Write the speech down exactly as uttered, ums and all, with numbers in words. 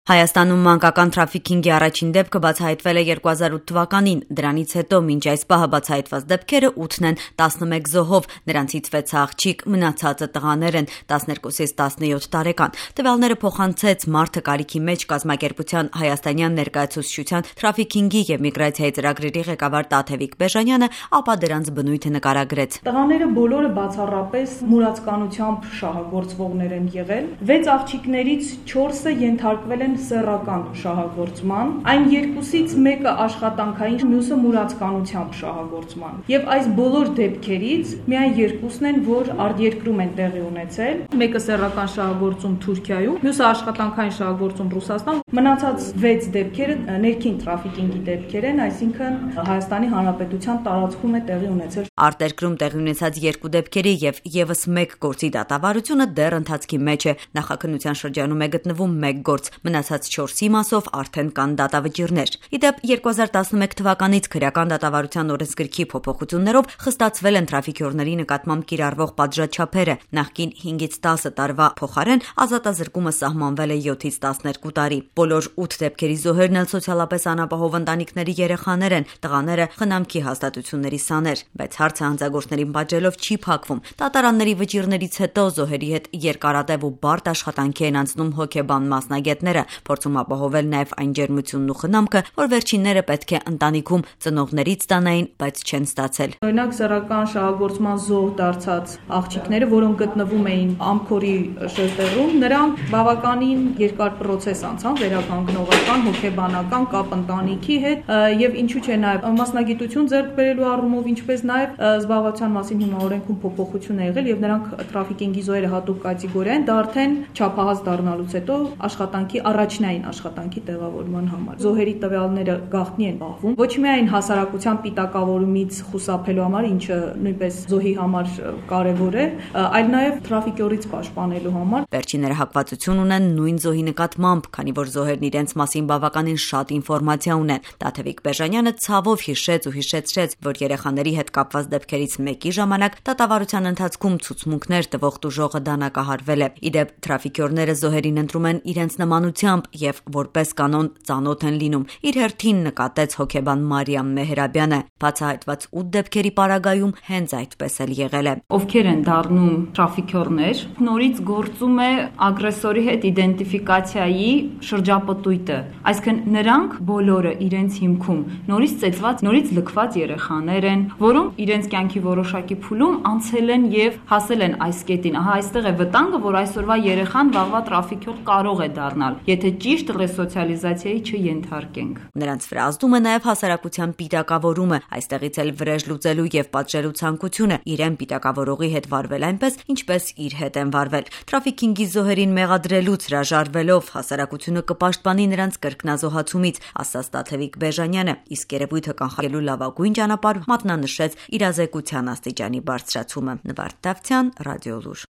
Հայաստանում մանկական թրաֆիքինգի առաջին դեպքը բացահայտվել է երկու հազար ութ թվականին, դրանից հետո մինչ այս պահը բացահայտված դեպքերը ութն են, տասնմեկ զոհով, նրանցից վեցը աղջիկ, մնացածը տղաներ են, տասներկուսից տասնյոթ տարեկան։ Տվյալները փոխանցեց «Մարդը կարիքի մեջ» կազմակերպության հայաստանյան ներկայացուցչության թրաֆիքինգի եւ միգրացիայի ծրագրերի ղեկավար Տաթևիկ Բեժանյանը, ապա դրանց բնույթը նկարագրեց։ Տղաները բոլորը բացառապես մուրացկանությամբ շահագործվողներ են եղել, վեց աղջիկներից չորսը ենթարկվել են սեռական շահագործման, այն երկուսից մեկը աշխատանքային, մյուսը մուրացկանությամբ շահագործման։ Եվ այս բոլոր դեպքերից միայն երկուսն են, որ արտերկրում են տեղի ունեցել, մեկը սեռական շահագործում Թուրքիայում, մյուսը աշխատանքային շահագործում Ռուսաստան։ Մնացած վեց դեպքերը ներքին թրաֆիքինգի դեպքեր են, այսինքն Հայաստանի Հանրապետության տարածքում է տեղի ունեցել։ Արտերկրում տեղի ունեցած երկու դեպքերի եւ եւս մեկ գործի դատավարությունը դեռ ընթացքի մեջ է։ Նախաքննության շրջանում է գտնվում մեկ գործ, մնացած չորսի մասով արդեն կան դատավճիռներ։ Իդեպ երկու հազար տասնմեկ թվականից քրեական դատավարության օրենսգրքի փոփոխություններով խստացվել են թրաֆիքյորների նկատմամբ կիրառվող պատժաչափերը։ Նախկին հինգից տասը տարվա փոխարեն ազատազրկումը սահմանվել է յոթից տասներկու տարի։ Բոլոր ութ դեպքերի զոհերն էլ սոցիալապես անապահով ընտանիքների երեխաներ են, տղաները խնամքի հաստատությունների սաներ, բայց հարցը հանցագործներին պատժելով չի փակվում։ Դատարանների վճիռներից հետո զոհերի հետ երկարատև ու բարդ աշխատանքի են անցնում հոգեբան մասնագետները, փորձում ապահովել նաև այն ջերմությունն ու խնամքը, որ վերջինները պետք է ընտանիքում ծնողներից ստանային, բայց չեն ստացել։ Օրինակ սեռական շահագործման զոհ դարձած աղջիկները, որոնք գտնվում էին Ամքորի շերտերում, նրանք բավականին երկար process անցան, վերականգնողական, հոգեբանական կապ ընտանիքի հետ եւ ինչու՞ չէ նաև մասնագիտություն ձեռք բերելու առումով, ինչպես նաև զբաղվածության մասին հիմա օրենքում փոփոխություն է եղել եւ նրանք թրաֆիքինգի զոհերը հատուկ կատեգորիա են, դա արդեն չափահաս դառնալուց հետո աշխատանքի առաջնային աշխատանքի տեղավորման համար։ Զոհերի տվյալները գաղտնի են պահվում, ոչ միայն հասարակության պիտակավորումից խուսափելու համար, ինչը նույնպես զոհի համար կարևոր է, այլ նաև թրաֆիկյորից պաշտպանելու համար։ Վերջինները հակվածություն ունեն նույն զոհի նկատմամբ, քանի որ զոհերն իրենց մասին բավականին շատ ինֆորմացիա ունեն։ Տաթևիկ Բեժանյանը ցավով հիշեց ու հիշեցրեց, որ երեխաների հետ կապված դեպքերից մեկի ժամանակ դատավարության ընթացքում ցուցմունքներ տվող տուժողը դանակահարվել է։ Իդեպ թրաֆիկյորները զոհերին ընտրում են իրենց նմանությամբ եւ որպես կանոն ծանոթ են լինում։ Իր հերթին նկատեց հոգեբան Մարիամ Մեհրաբյանը։ Բացահայտված ութ դեպքերի պարագայում հենց այդպես էլ եղել է։ Ովքեր են դառնում թրաֆիկյորներ, նորից գործում է ագրեսորի հետ իդենտիֆիկացիայի շրջապտույտը։ Այսինքն նրանք բոլորը իրենց հիմքում նորից ծեծված, նորից լքված երեխաներ են, որոնք իրենց կյանքի որոշակի փուլում անցել են եւ հասել են այս կետին։ Ահա այստեղ է վտանգը, որ այսօրվա երեխան վաղվա թրաֆիկյոր կարող է դառնալ, եթե ճիշտ ռեսոցիալիզացիայի չենթարկենք։ Նրանց վրա ազդում է նաև հասարակության պիտակավորումը, այստեղից էլ վրեժ լուծելու եւ պատժելու ցանկությունը, իրեն պիտակավորողի հետ վարվել այնպես, ինչպես իր հետ են վարվել։ Թրաֆիքինգի զոհերին մեղադրելուց հրաժարվելով հասարակությունը կպաշտպանի նրանց կրկնազոհացումից, ասաց Տաթևիկ Բեժանյանը, իսկ երևույթը կանխելու լավագույն ճանապարհ մատնանշեց իրազեկության աստիճանի բարձրացումը։ Նվարդ Դավթյան, Ռադիոլուր։